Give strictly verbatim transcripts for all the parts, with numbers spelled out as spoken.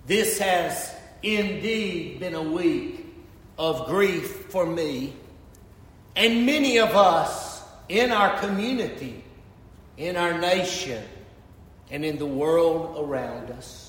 This has indeed been a week of grief for me and many of us in our community, in our nation, and in the world around us.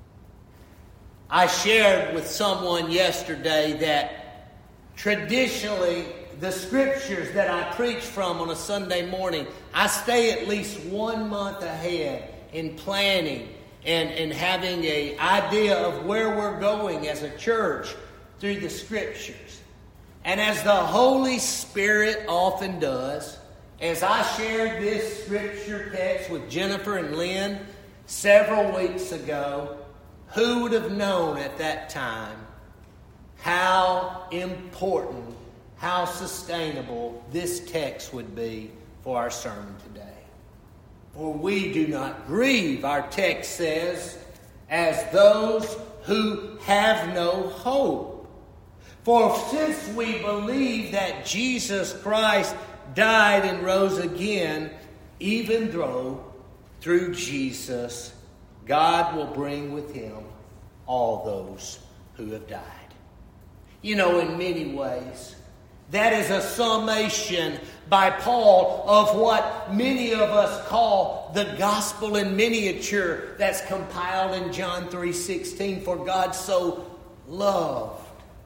I shared with someone yesterday that traditionally the scriptures that I preach from on a Sunday morning, I stay at least one month ahead in planning and, and having an idea of where we're going as a church through the scriptures. And as the Holy Spirit often does, as I shared this scripture text with Jennifer and Lynn several weeks ago, who would have known at that time how important, how sustainable this text would be for our sermon today? For we do not grieve, our text says, as those who have no hope. For since we believe that Jesus Christ died and rose again, even though through Jesus God will bring with him all those who have died. You know, in many ways, that is a summation by Paul of what many of us call the gospel in miniature that's compiled in John three sixteen. For God so loved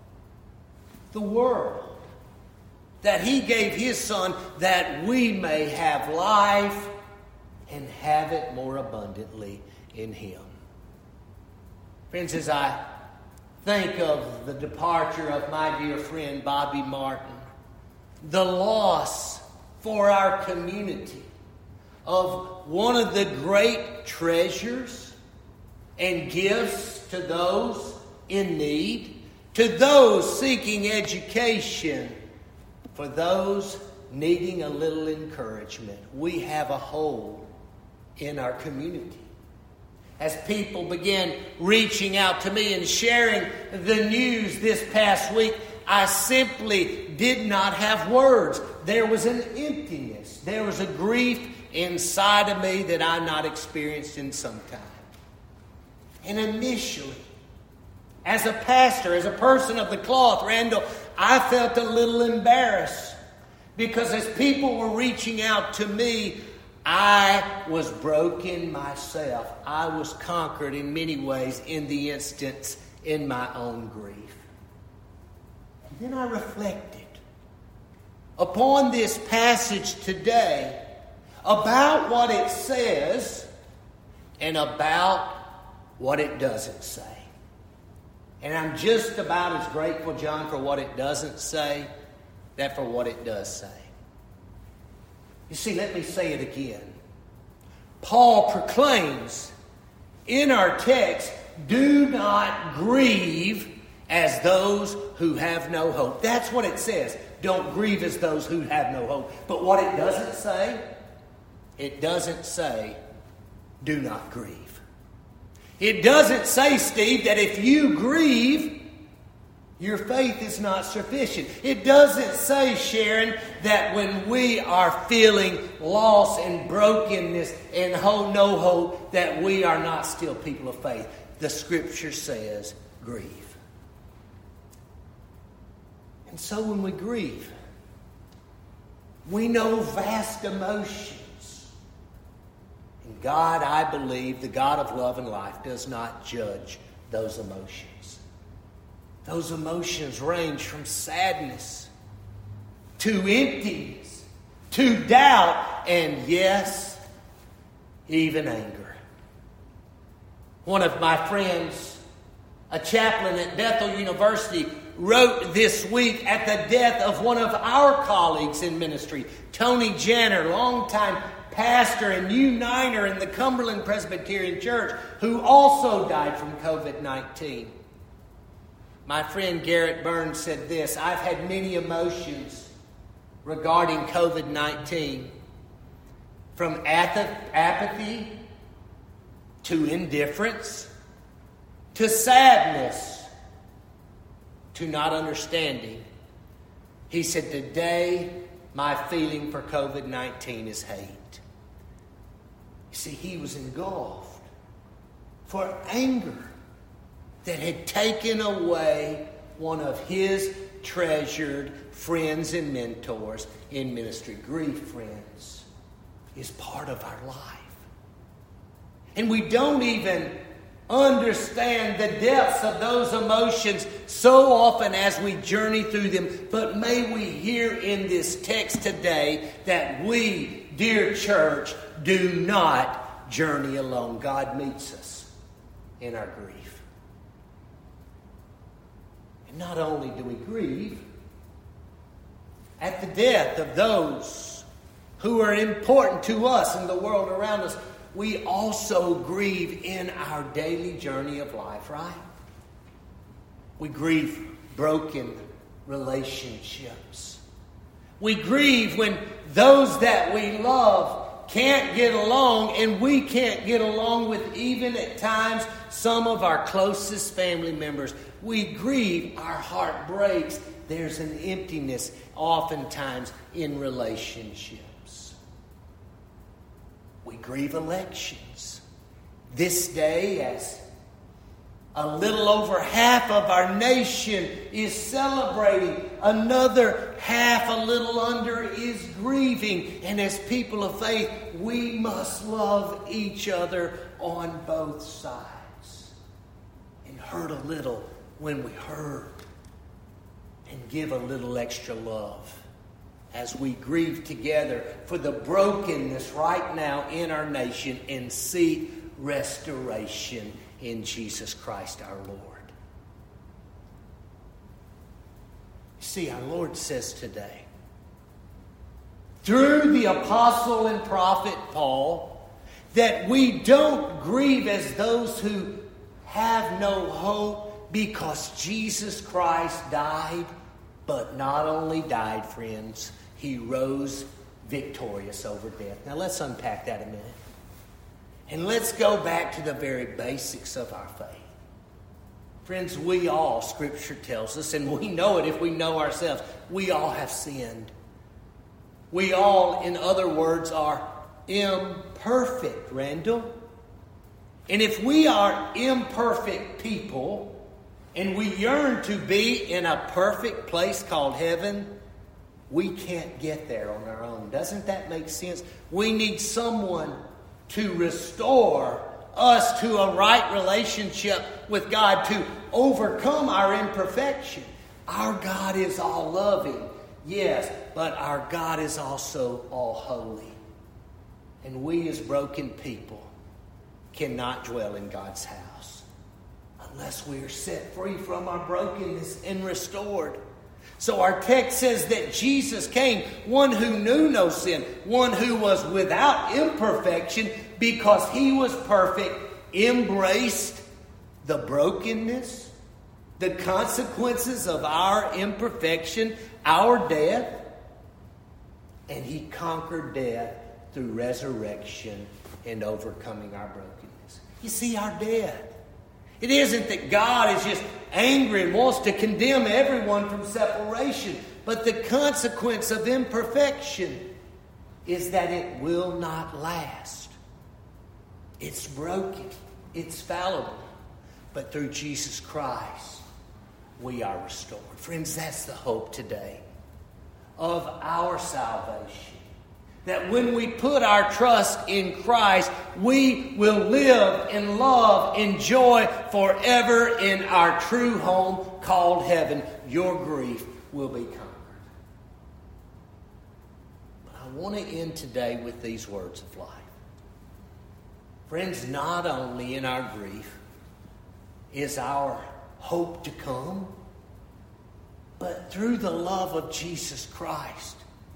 the world that he gave his Son that we may have life and have it more abundantly in him. Friends, as I think of the departure of my dear friend Bobby Martin, the loss for our community of one of the great treasures and gifts to those in need, to those seeking education, for those needing a little encouragement. We have a hole in our community. As people began reaching out to me and sharing the news this past week, I simply did not have words. There was an emptiness. There was a grief inside of me that I've not experienced in some time. And initially, as a pastor, as a person of the cloth, Randall, I felt a little embarrassed because as people were reaching out to me, I was broken myself. I was conquered in many ways in the instance in my own grief. And then I reflected upon this passage today about what it says and about what it doesn't say. And I'm just about as grateful, John, for what it doesn't say, that for what it does say. You see, let me say it again. Paul proclaims in our text, do not grieve as those who have no hope. That's what it says. Don't grieve as those who have no hope. But what it doesn't say, it doesn't say, do not grieve. It doesn't say, Steve, that if you grieve, your faith is not sufficient. It doesn't say, Sharon, that when we are feeling loss and brokenness and ho- no hope, that we are not still people of faith. The Scripture says, grieve. And so when we grieve, we know vast emotions. And God, I believe, the God of love and life, does not judge those emotions. Those emotions range from sadness to emptiness, to doubt, and yes, even anger. One of my friends, a chaplain at Bethel University, wrote this week at the death of one of our colleagues in ministry, Tony Janner, longtime pastor and uniter in the Cumberland Presbyterian Church, who also died from covid nineteen. My friend Garrett Burns said this: I've had many emotions regarding covid nineteen, from apathy to indifference to sadness to not understanding. He said, today my feeling for covid nineteen is hate. You see, he was engulfed for anger that had taken away one of his treasured friends and mentors in ministry. Grief, friends, is part of our life. And we don't even understand the depths of those emotions so often as we journey through them. But may we hear in this text today that we, dear church, do not journey alone. God meets us in our grief. And not only do we grieve at the death of those who are important to us and the world around us, we also grieve in our daily journey of life, right? We grieve broken relationships. We grieve when those that we love can't get along, and we can't get along with even at times some of our closest family members. We grieve, our heart breaks. There's an emptiness oftentimes in relationships. We grieve elections. This day, as a little over half of our nation is celebrating, another half, a little under, is grieving. And as people of faith, we must love each other on both sides. And hurt a little when we hurt. And give a little extra love as we grieve together for the brokenness right now in our nation and seek restoration in Jesus Christ our Lord. See, our Lord says today, through the apostle and prophet Paul, that we don't grieve as those who have no hope, because Jesus Christ died, but not only died, friends, he rose victorious over death. Now let's unpack that a minute. And let's go back to the very basics of our faith. Friends, we all, Scripture tells us, and we know it if we know ourselves, we all have sinned. We all, in other words, are imperfect, Randall. And if we are imperfect people, and we yearn to be in a perfect place called heaven, we can't get there on our own. Doesn't that make sense? We need someone to restore us to a right relationship with God, to overcome our imperfection. Our God is all loving, yes, but our God is also all holy. And we as broken people cannot dwell in God's house unless we are set free from our brokenness and restored. So our text says that Jesus came, one who knew no sin, one who was without imperfection, because he was perfect, embraced the brokenness, the consequences of our imperfection, our death, and he conquered death through resurrection and overcoming our brokenness. You see, our death. It isn't that God is just angry and wants to condemn everyone from separation, but the consequence of imperfection is that it will not last. It's broken. It's fallible. But through Jesus Christ, we are restored. Friends, that's the hope today of our salvation. That when we put our trust in Christ, we will live and love and joy forever in our true home called heaven. Your grief will be conquered. But I want to end today with these words of life. Friends, not only in our grief is our hope to come, but through the love of Jesus Christ,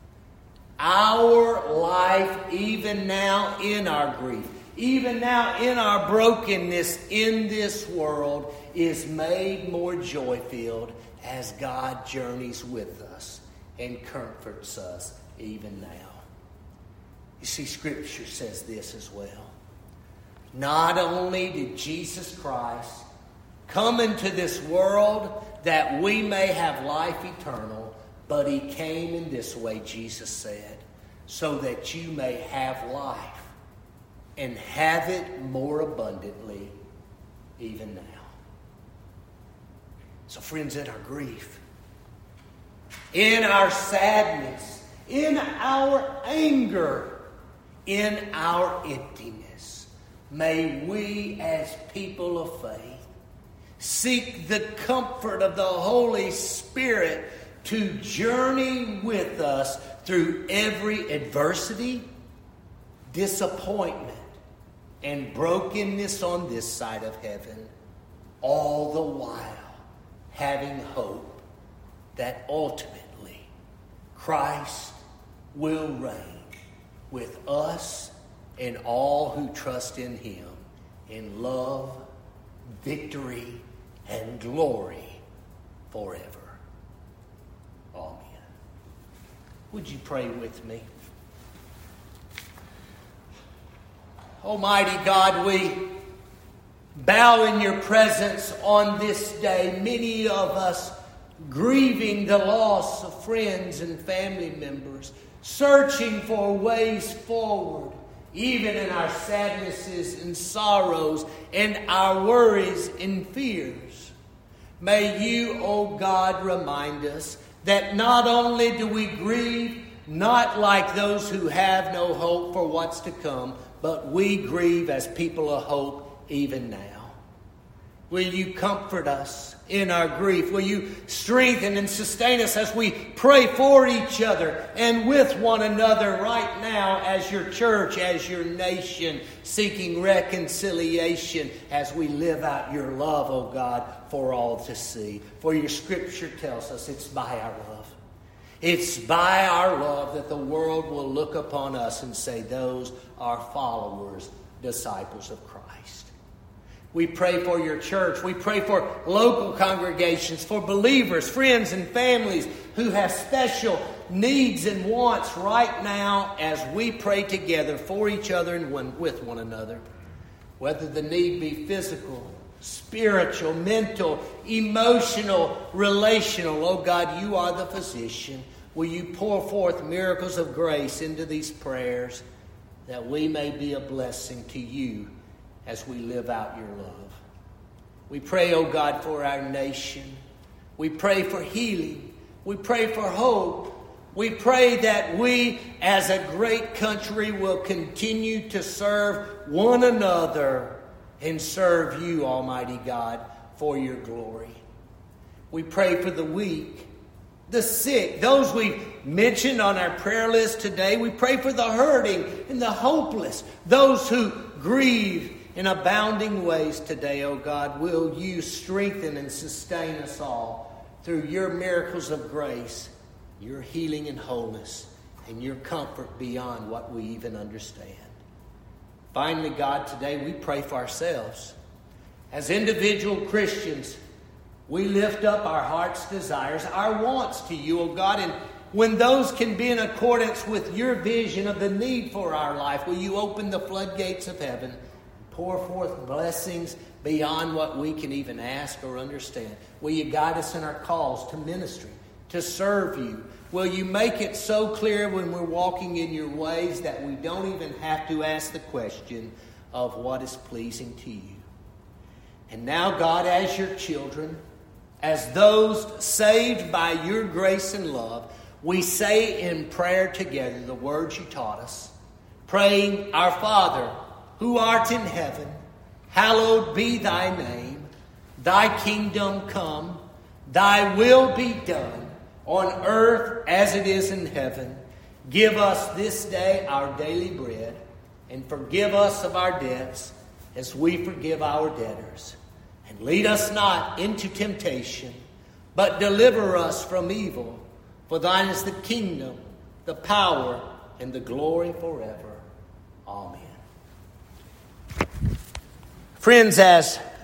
our life, even now in our grief, even now in our brokenness in this world, is made more joy-filled as God journeys with us and comforts us even now. You see, Scripture says this as well. Not only did Jesus Christ come into this world that we may have life eternal, but he came in this way, Jesus said, so that you may have life and have it more abundantly even now. So friends, in our grief, in our sadness, in our anger, in our emptiness, may we as people of faith seek the comfort of the Holy Spirit to journey with us through every adversity, disappointment, and brokenness on this side of heaven, all the while having hope that ultimately Christ will reign with us and all who trust in Him in love, victory, and glory forever. Amen. Would you pray with me? Almighty God, we bow in your presence on this day, many of us grieving the loss of friends and family members, searching for ways forward, even in our sadnesses and sorrows and our worries and fears. May you, O God, remind us that not only do we grieve not like those who have no hope for what's to come, but we grieve as people of hope even now. Will you comfort us in our grief? Will you strengthen and sustain us as we pray for each other and with one another right now as your church, as your nation, seeking reconciliation as we live out your love, O God, for all to see. For your scripture tells us it's by our love. It's by our love that the world will look upon us and say, those are followers, disciples of Christ. We pray for your church. We pray for local congregations, for believers, friends, and families who have special needs and wants right now as we pray together for each other and one, with one another. Whether the need be physical, spiritual, mental, emotional, relational. Oh God, you are the physician. Will you pour forth miracles of grace into these prayers that we may be a blessing to you as we live out your love. We pray, oh God, for our nation. We pray for healing. We pray for hope. We pray that we as a great country will continue to serve one another and serve you, Almighty God, for your glory. We pray for the weak, the sick, those we've mentioned on our prayer list today. We pray for the hurting and the hopeless, those who grieve in abounding ways today, oh God. Will you strengthen and sustain us all through your miracles of grace, your healing and wholeness, and your comfort beyond what we even understand. Finally, God, today we pray for ourselves. As individual Christians, we lift up our heart's desires, our wants to you, oh God, and when those can be in accordance with your vision of the need for our life, will you open the floodgates of heaven and pour forth blessings beyond what we can even ask or understand? Will you guide us in our calls to ministry, to serve you? Will you make it so clear when we're walking in your ways that we don't even have to ask the question of what is pleasing to you? And now, God, as your children, as those saved by your grace and love, we say in prayer together the words you taught us, praying, Our Father, who art in heaven, hallowed be thy name. Thy kingdom come, thy will be done, on earth as it is in heaven. Give us this day our daily bread, and forgive us of our debts as we forgive our debtors. And lead us not into temptation, but deliver us from evil. For thine is the kingdom, the power, and the glory forever. Amen. Friends, as